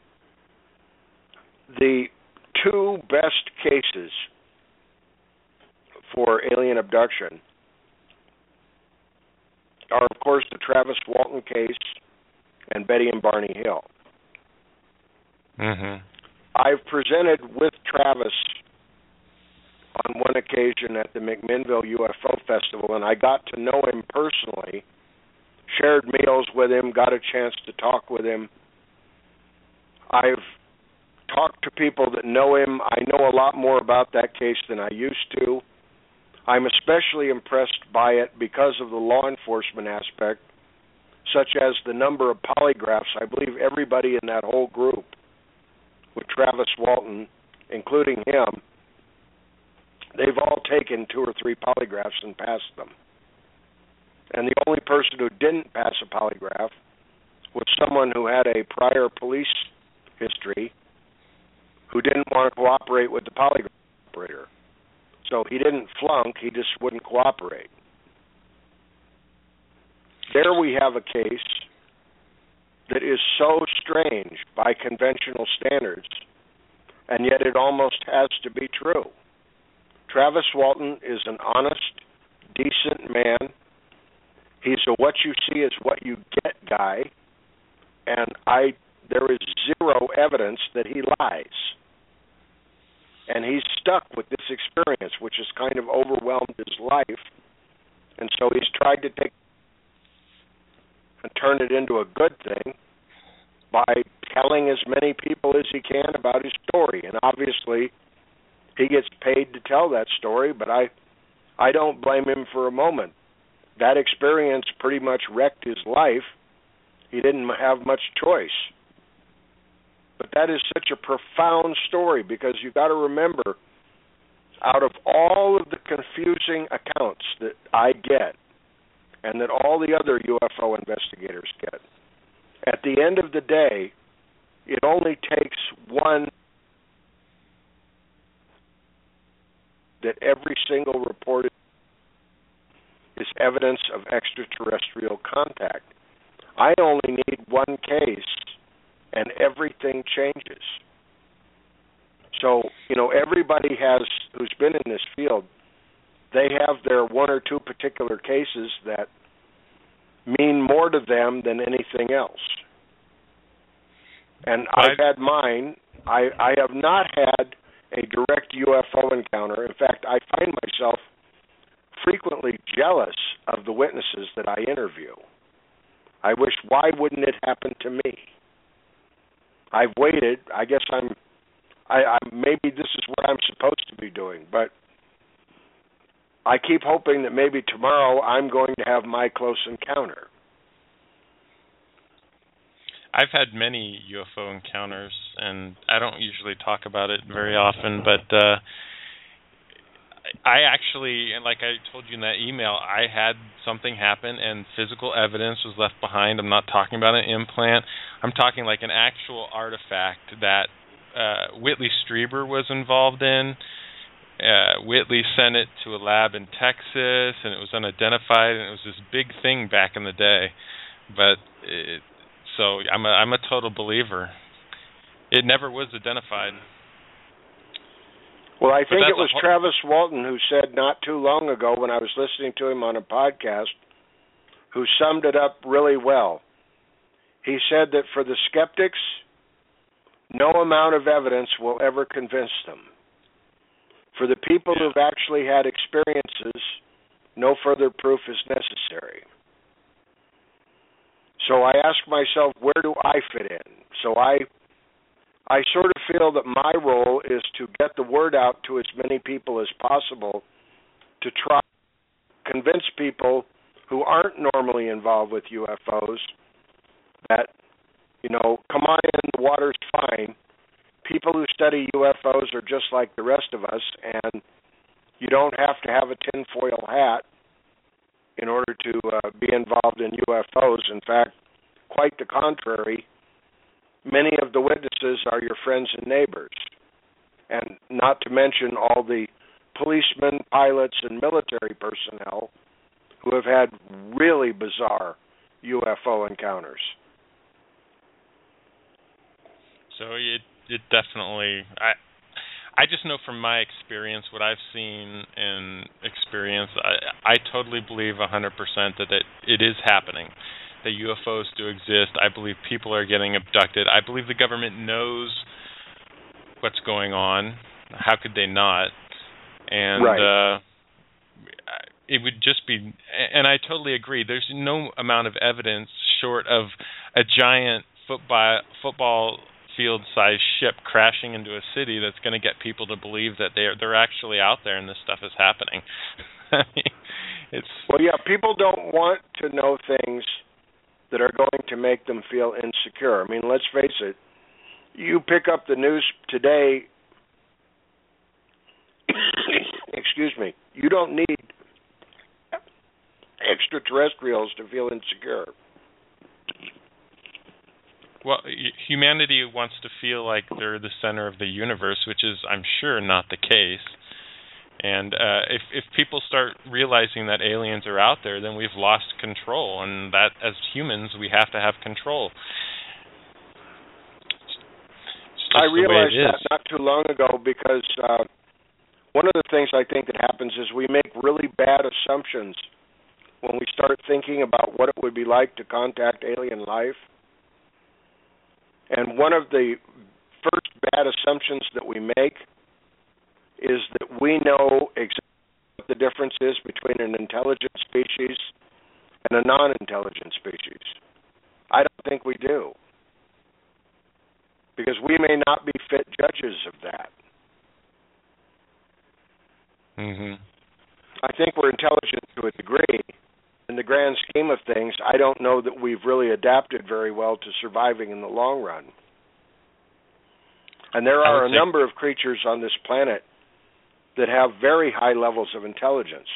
The two best cases for alien abduction are, of course, the Travis Walton case and Betty and Barney Hill. Mm-hmm. I've presented with Travis on one occasion at the McMinnville UFO Festival, and I got to know him personally, shared meals with him, got a chance to talk with him. I've talked to people that know him. I know a lot more about that case than I used to. I'm especially impressed by it because of the law enforcement aspect, such as the number of polygraphs. I believe everybody in that whole group, with Travis Walton, including him, they've all taken 2 or 3 polygraphs and passed them. And the only person who didn't pass a polygraph was someone who had a prior police history who didn't want to cooperate with the polygraph operator. So he didn't flunk, he just wouldn't cooperate. There we have a case that is so strange by conventional standards, and yet it almost has to be true. Travis Walton is an honest, decent man. He's a what you see is what you get guy, and there is zero evidence that he lies. And he's stuck with this experience, which has kind of overwhelmed his life. And so he's tried to take and turn it into a good thing by telling as many people as he can about his story. And obviously, he gets paid to tell that story, but I don't blame him for a moment. That experience pretty much wrecked his life. He didn't have much choice. But that is such a profound story, because you've got to remember, out of all of the confusing accounts that I get and that all the other UFO investigators get, at the end of the day, it only takes one that every single report is evidence of extraterrestrial contact. I only need one case, and everything changes. So, everybody who's been in this field, they have their 1 or 2 particular cases that mean more to them than anything else. And I've had mine. I have not had a direct UFO encounter. In fact, I find myself frequently jealous of the witnesses that I interview. I wish, why wouldn't it happen to me? I've waited. I guess maybe this is what I'm supposed to be doing, but I keep hoping that maybe tomorrow I'm going to have my close encounter. I've had many UFO encounters, and I don't usually talk about it very often, but I actually, like I told you in that email, I had something happen and physical evidence was left behind. I'm not talking about an implant. I'm talking like an actual artifact that Whitley Strieber was involved in. Whitley sent it to a lab in Texas, and it was unidentified, and it was this big thing back in the day. But so I'm a total believer. It never was identified. Well, I think it was Travis Walton who said not too long ago when I was listening to him on a podcast, who summed it up really well. He said that for the skeptics, no amount of evidence will ever convince them. For the people who've actually had experiences, no further proof is necessary. So I ask myself, where do I fit in? So I sort of feel that my role is to get the word out to as many people as possible to try to convince people who aren't normally involved with UFOs that, come on in, the water's fine. People who study UFOs are just like the rest of us, and you don't have to have a tinfoil hat in order to be involved in UFOs. In fact, quite the contrary, many of the witnesses are your friends and neighbors, and not to mention all the policemen, pilots, and military personnel who have had really bizarre UFO encounters. So it definitely, I just know from my experience, what I've seen and experienced, I totally believe 100% that it is happening. That UFOs do exist. I believe people are getting abducted. I believe the government knows what's going on. How could they not? And right. It would just be, and I totally agree, there's no amount of evidence short of a giant football field-sized ship crashing into a city that's going to get people to believe that they're actually out there and this stuff is happening. Well, yeah, people don't want to know things that are going to make them feel insecure. I mean, let's face it. You pick up the news today, excuse me, you don't need extraterrestrials to feel insecure. Well, humanity wants to feel like they're the center of the universe, which is, I'm sure, not the case. And if people start realizing that aliens are out there, then we've lost control, and that as humans we have to have control. I realized that not too long ago because one of the things I think that happens is we make really bad assumptions when we start thinking about what it would be like to contact alien life. And one of the first bad assumptions that we make is that we know exactly what the difference is between an intelligent species and a non-intelligent species. I don't think we do, because we may not be fit judges of that. Mm-hmm. I think we're intelligent to a degree. In the grand scheme of things, I don't know that we've really adapted very well to surviving in the long run. And there are a number of creatures on this planet that have very high levels of intelligence.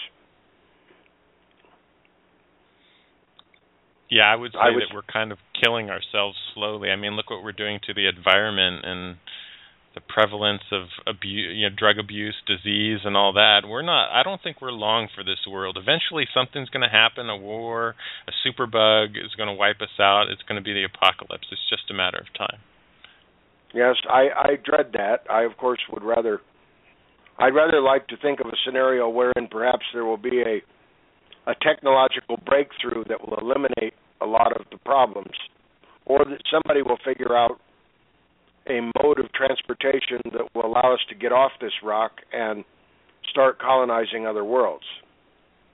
Yeah, I would say that we're kind of killing ourselves slowly. I mean, look what we're doing to the environment and the prevalence of drug abuse, disease, and all that. I don't think we're long for this world. Eventually something's going to happen, a war, a superbug is going to wipe us out. It's going to be the apocalypse. It's just a matter of time. Yes, I dread that. I, of course, I'd rather like to think of a scenario wherein perhaps there will be a technological breakthrough that will eliminate a lot of the problems, or that somebody will figure out a mode of transportation that will allow us to get off this rock and start colonizing other worlds.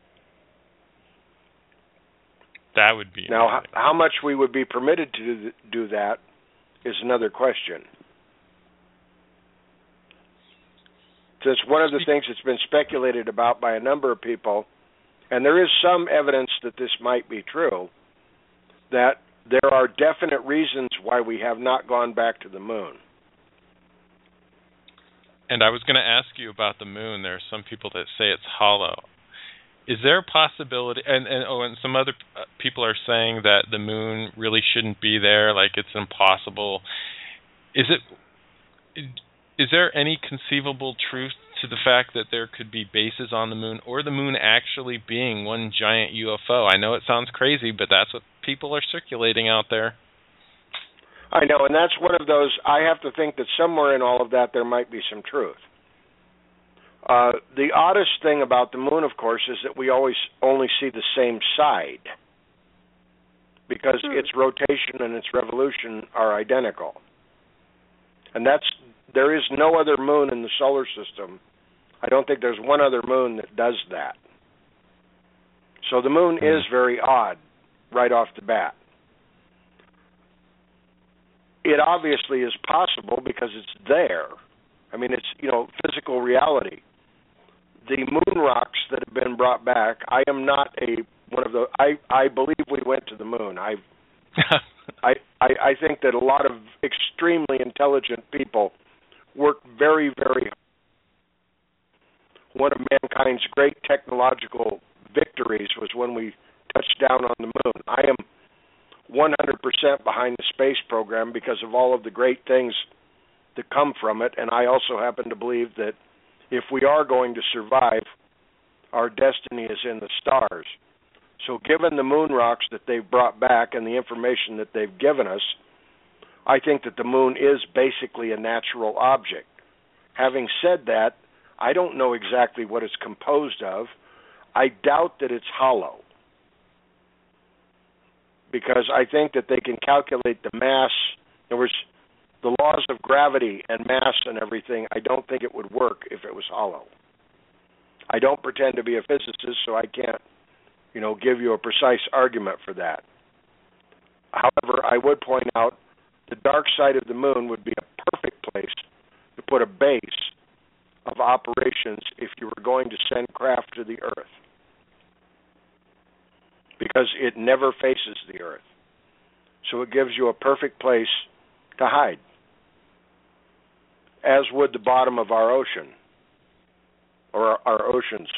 That would be now. How much we would be permitted to do that is another question. Since one of the things that's been speculated about by a number of people, and there is some evidence that this might be true, that there are definite reasons why we have not gone back to the moon. And I was going to ask you about the moon. There are some people that say it's hollow. Is there a possibility, and some other people are saying that the moon really shouldn't be there, like it's impossible. Is there any conceivable truth to the fact that there could be bases on the moon, or the moon actually being one giant UFO? I know it sounds crazy, but that's what people are circulating out there. I know, and that's one of those, I have to think that somewhere in all of that there might be some truth. The oddest thing about the moon, of course, is that we always only see the same side, because its rotation and its revolution are identical. And there is no other moon in the solar system. I don't think there's one other moon that does that. So the moon is very odd right off the bat. It obviously is possible because it's there. I mean, it's, physical reality. The moon rocks that have been brought back, I am not one of the, I believe we went to the moon. I think that a lot of extremely intelligent people worked very, very hard. One of mankind's great technological victories was when we touched down on the moon. I am 100% behind the space program because of all of the great things that come from it, and I also happen to believe that if we are going to survive, our destiny is in the stars. So given the moon rocks that they've brought back and the information that they've given us, I think that the moon is basically a natural object. Having said that, I don't know exactly what it's composed of. I doubt that it's hollow, because I think that they can calculate the mass. In other words, the laws of gravity and mass and everything, I don't think it would work if it was hollow. I don't pretend to be a physicist, so I can't, give you a precise argument for that. However, I would point out the dark side of the moon would be a perfect place to put a base of operations if you were going to send craft to the Earth, because it never faces the Earth. So it gives you a perfect place to hide, as would the bottom of our ocean, or our oceans.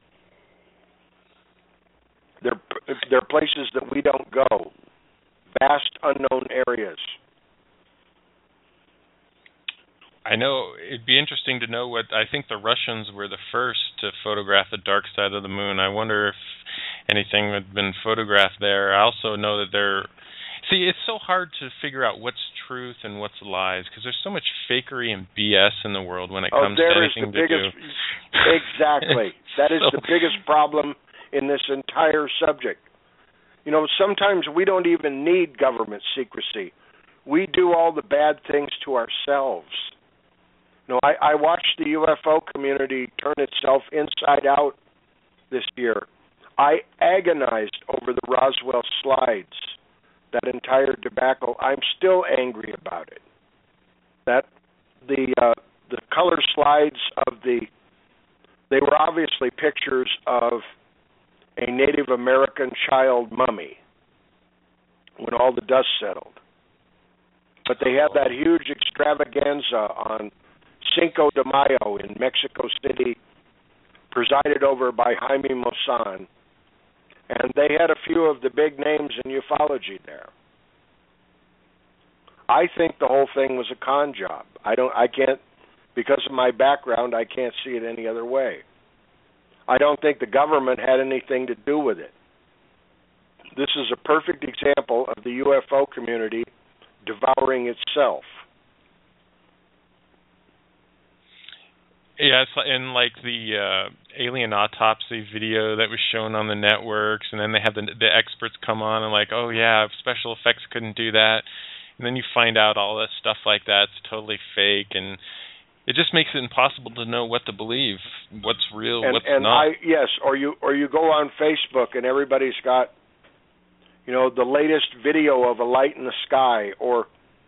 They're places that we don't go, vast unknown areas. I know it'd be interesting to know I think the Russians were the first to photograph the dark side of the moon. I wonder if anything had been photographed there. I also know that it's so hard to figure out what's truth and what's lies, because there's so much fakery and BS in the world when it comes to anything to do. Exactly. That is the biggest problem in this entire subject. Sometimes we don't even need government secrecy. We do all the bad things to ourselves. I watched the UFO community turn itself inside out this year. I agonized over the Roswell slides, that entire debacle. I'm still angry about it. That the color slides they were obviously pictures of a Native American child mummy when all the dust settled. But they had that huge extravaganza on Cinco de Mayo in Mexico City, presided over by Jaime Maussan, and they had a few of the big names in ufology there. I think the whole thing was a con job. I can't, because of my background, I can't see it any other way. I don't think the government had anything to do with it. This is a perfect example of the UFO community devouring itself. Yeah, it's in like the alien autopsy video that was shown on the networks, and then they have the experts come on and like, oh yeah, special effects couldn't do that, and then you find out all that stuff like that's totally fake, and it just makes it impossible to know what to believe, what's real, what's not. Or you go on Facebook and everybody's got, the latest video of a light in the sky, or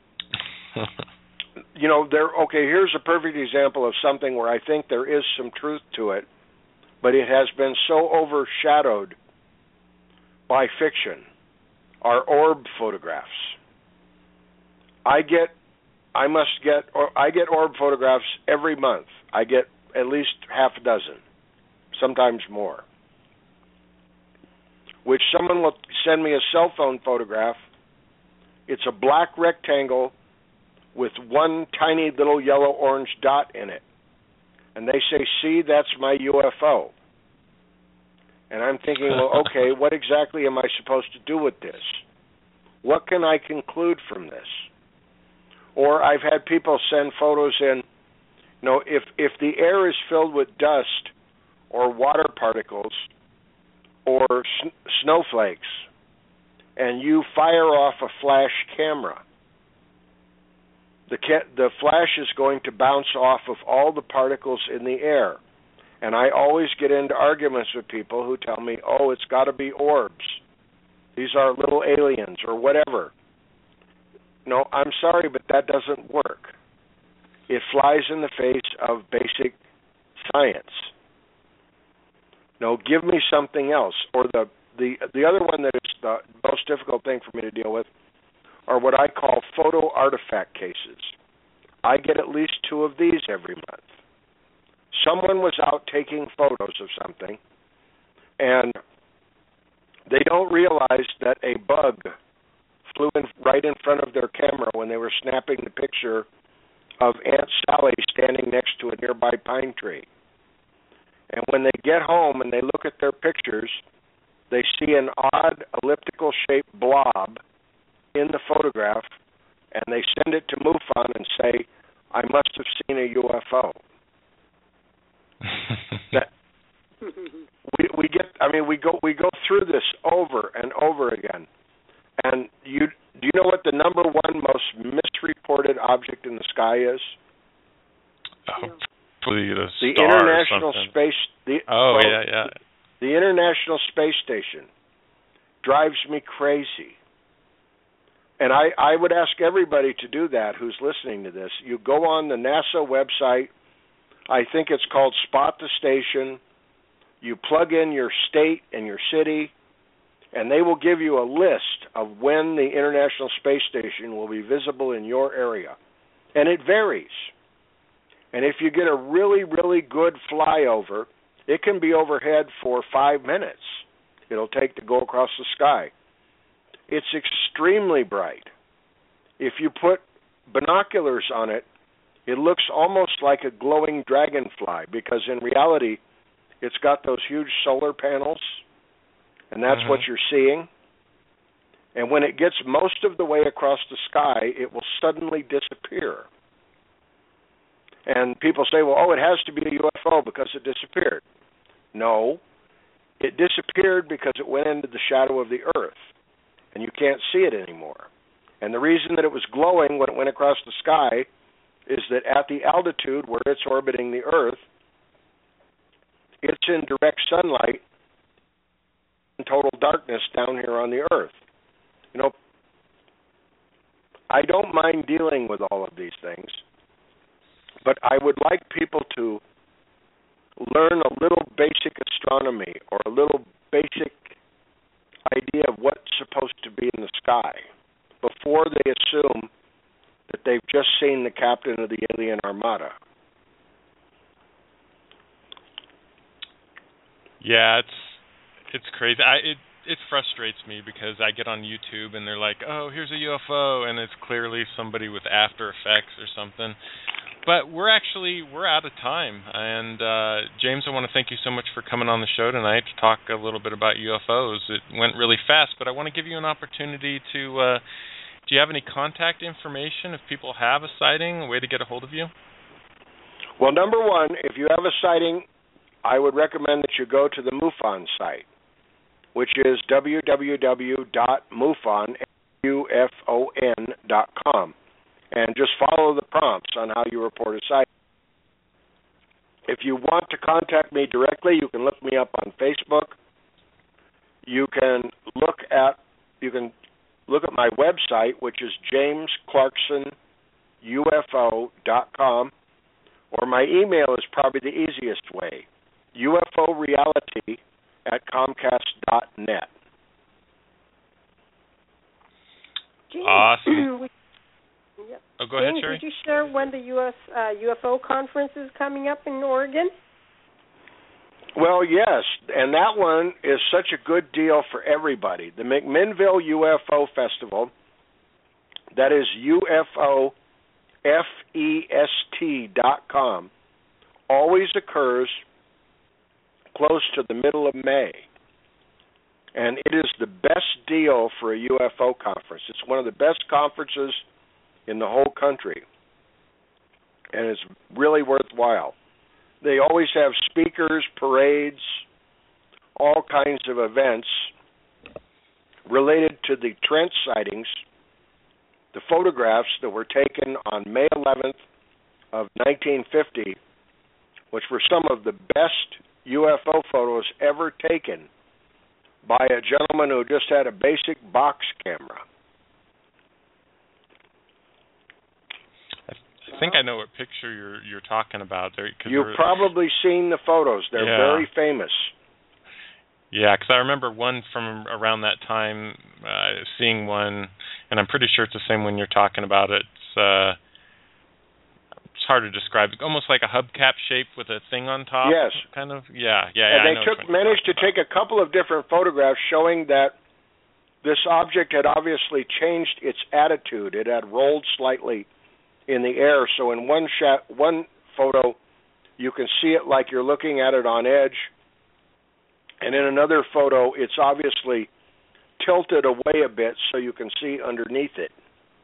here's a perfect example of something where I think there is some truth to it, but it has been so overshadowed by fiction, are orb photographs. I get orb photographs every month. I get at least half a dozen, sometimes more, which someone will send me a cell phone photograph. It's a black rectangle with one tiny little yellow-orange dot in it. And they say, see, that's my UFO. And I'm thinking, well, okay, what exactly am I supposed to do with this? What can I conclude from this? Or I've had people send photos in, if the air is filled with dust or water particles or snowflakes, and you fire off a flash camera, the flash is going to bounce off of all the particles in the air. And I always get into arguments with people who tell me, oh, it's got to be orbs. These are little aliens or whatever. No, I'm sorry, but that doesn't work. It flies in the face of basic science. No, give me something else. Or the other one that is the most difficult thing for me to deal with are what I call photo artifact cases. I get at least 2 of these every month. Someone was out taking photos of something, and they don't realize that a bug flew right in front of their camera when they were snapping the picture of Aunt Sally standing next to a nearby pine tree. And when they get home and they look at their pictures, they see an odd elliptical-shaped blob in the photograph, and they send it to MUFON and say, I must have seen a UFO. We go through this over and over again. And do you know what the number one most misreported object in the sky is? The International Space. Yeah. The International Space Station drives me crazy. And I would ask everybody to do that who's listening to this. You go on the NASA website. I think it's called Spot the Station. You plug in your state and your city, and they will give you a list of when the International Space Station will be visible in your area. And it varies. And if you get a really, really good flyover, it can be overhead for 5 minutes. It'll take to go across the sky. It's extremely bright. If you put binoculars on it, it looks almost like a glowing dragonfly, because in reality, it's got those huge solar panels, and that's what you're seeing. And when it gets most of the way across the sky, it will suddenly disappear. And people say, well, it has to be a UFO because it disappeared. No, it disappeared because it went into the shadow of the Earth, and you can't see it anymore. And the reason that it was glowing when it went across the sky is that at the altitude where it's orbiting the Earth, it's in direct sunlight and total darkness down here on the Earth. I don't mind dealing with all of these things, but I would like people to learn a little basic astronomy or a little basic idea of what's supposed to be in the sky before they assume that they've just seen the captain of the alien armada. Yeah, it's crazy. It frustrates me because I get on YouTube and they're like, oh, here's a UFO, and it's clearly somebody with After Effects or something. But we're out of time. And James, I want to thank you so much for coming on the show tonight to talk a little bit about UFOs. It went really fast, but I want to give you an opportunity to, do you have any contact information if people have a sighting, a way to get a hold of you? Well, number one, if you have a sighting, I would recommend that you go to the MUFON site, which is www.mufon.com, and just follow the prompts on how you report a sighting. If you want to contact me directly, you can look me up on Facebook. You can look at you can look at my website, which is jamesclarksonufo.com, or my email is probably the easiest way, uforeality@comcast.net. Awesome. Yep. Oh, go ahead, James, Sherry. Could you share when the U.S. UFO conference is coming up in Oregon? Well, yes, and that one is such a good deal for everybody. The McMinnville UFO Festival, that is UFOFEST.com, always occurs close to the middle of May. And it is the best deal for a UFO conference. It's one of the best conferences in the whole country, and it's really worthwhile. They always have speakers, parades, all kinds of events related to the Trent sightings, the photographs that were taken on May 11th of 1950, which were some of the best UFO photos ever taken by a gentleman who just had a basic box camera. I think I know what picture you're talking about. You've probably seen the photos. They're very famous. Yeah, because I remember one from around that time, seeing one, and I'm pretty sure it's the same one you're talking about. It's hard to describe. Almost like a hubcap shape with a thing on top. Yes. Kind of. Yeah. And they managed to take a couple of different photographs showing that this object had obviously changed its attitude. It had rolled slightly in the air. So in one photo, you can see it like you're looking at it on edge. And in another photo, it's obviously tilted away a bit so you can see underneath it.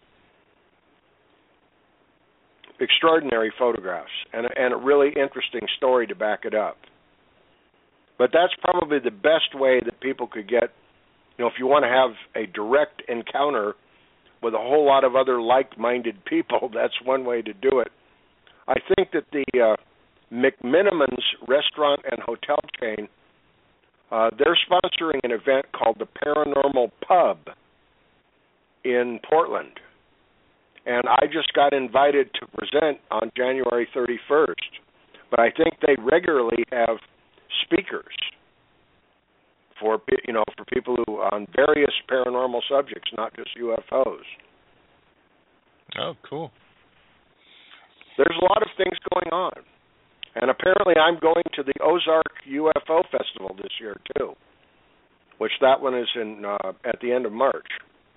Extraordinary photographs and a really interesting story to back it up. But that's probably the best way that people could get, if you want to have a direct encounter with a whole lot of other like-minded people, that's one way to do it. I think that the McMinimans restaurant and hotel chain, they're sponsoring an event called the Paranormal Pub in Portland. And I just got invited to present on January 31st. But I think they regularly have speakers for people who on various paranormal subjects, not just UFOs. Oh, cool. There's a lot of things going on. And apparently I'm going to the Ozark UFO Festival this year, too, which that one is in at the end of March.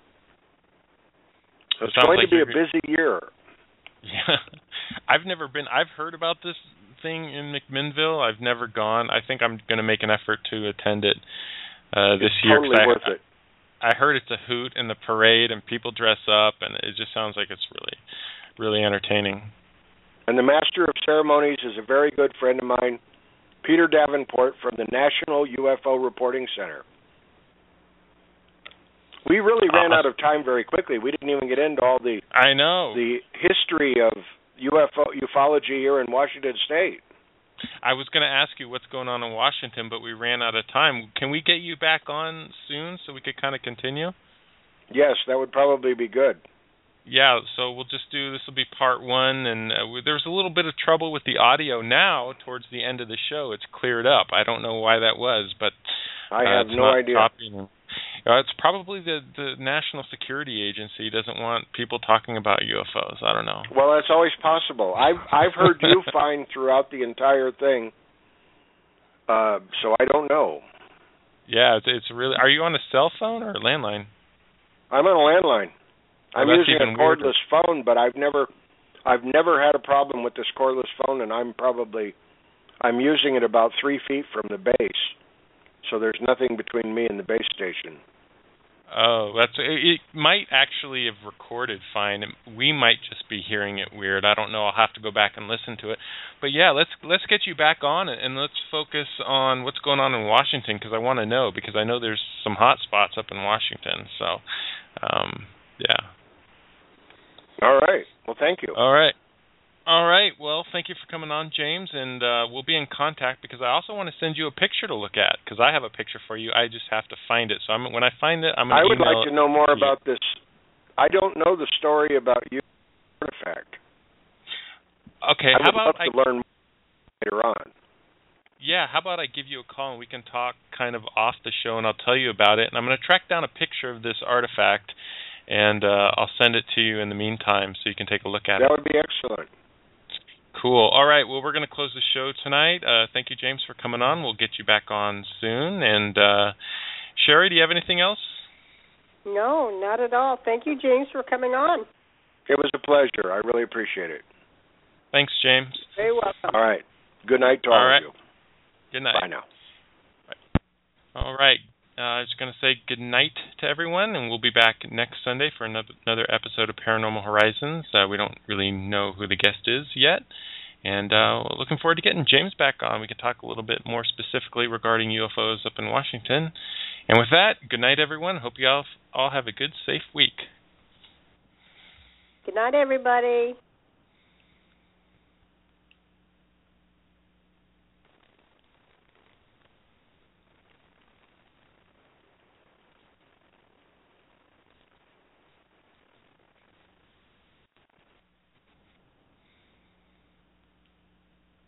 So it's going to be a busy year. Yeah. I've never been. I've heard about this thing in McMinnville. I've never gone. I think I'm going to make an effort to attend it this year. It's totally worth it. I heard it's a hoot and the parade and people dress up, and it just sounds like it's really, really entertaining. And the master of ceremonies is a very good friend of mine, Peter Davenport from the National UFO Reporting Center. We really ran out of time very quickly. We didn't even get into all the history of ufology here in Washington State. I was going to ask you what's going on in Washington, but we ran out of time. Can we get you back on soon so we could kind of continue? Yes, that would probably be good. Yeah, so we'll just this will be part one, and there was a little bit of trouble with the audio. Now, towards the end of the show, it's cleared up. I don't know why that was, but I have no idea. It's probably the National Security Agency doesn't want people talking about UFOs. I don't know. Well, that's always possible. I've heard you fine throughout the entire thing, so I don't know. Yeah, it's really. Are you on a cell phone or a landline? I'm on a landline. I'm using a cordless phone, but I've never had a problem with this cordless phone, and I'm using it about 3 feet from the base, so there's nothing between me and the base station. Oh, it might actually have recorded fine. We might just be hearing it weird. I don't know. I'll have to go back and listen to it. But yeah, let's get you back on and let's focus on what's going on in Washington, because I want to know, because I know there's some hot spots up in Washington. So, yeah. All right. Well, thank you. All right. All right. Well, thank you for coming on, James, and we'll be in contact because I also want to send you a picture to look at because I have a picture for you. I just have to find it. So when I find it, I'm going to email it. I would like to know more about this. I don't know the story about you artifact. Okay. I would love to learn more later on. Yeah, how about I give you a call and we can talk kind of off the show and I'll tell you about it. And I'm going to track down a picture of this artifact and I'll send it to you in the meantime so you can take a look at it. That would be excellent. Cool. All right. Well, we're going to close the show tonight. Thank you, James, for coming on. We'll get you back on soon. And Sherry, do you have anything else? No, not at all. Thank you, James, for coming on. It was a pleasure. I really appreciate it. Thanks, James. Very welcome. All right. Good night to all of you. Good night. Bye now. All right. I was going to say good night to everyone, and we'll be back next Sunday for another episode of Paranormal Horizons. We don't really know who the guest is yet, and looking forward to getting James back on. We can talk a little bit more specifically regarding UFOs up in Washington. And with that, good night, everyone. Hope you all have a good, safe week. Good night, everybody.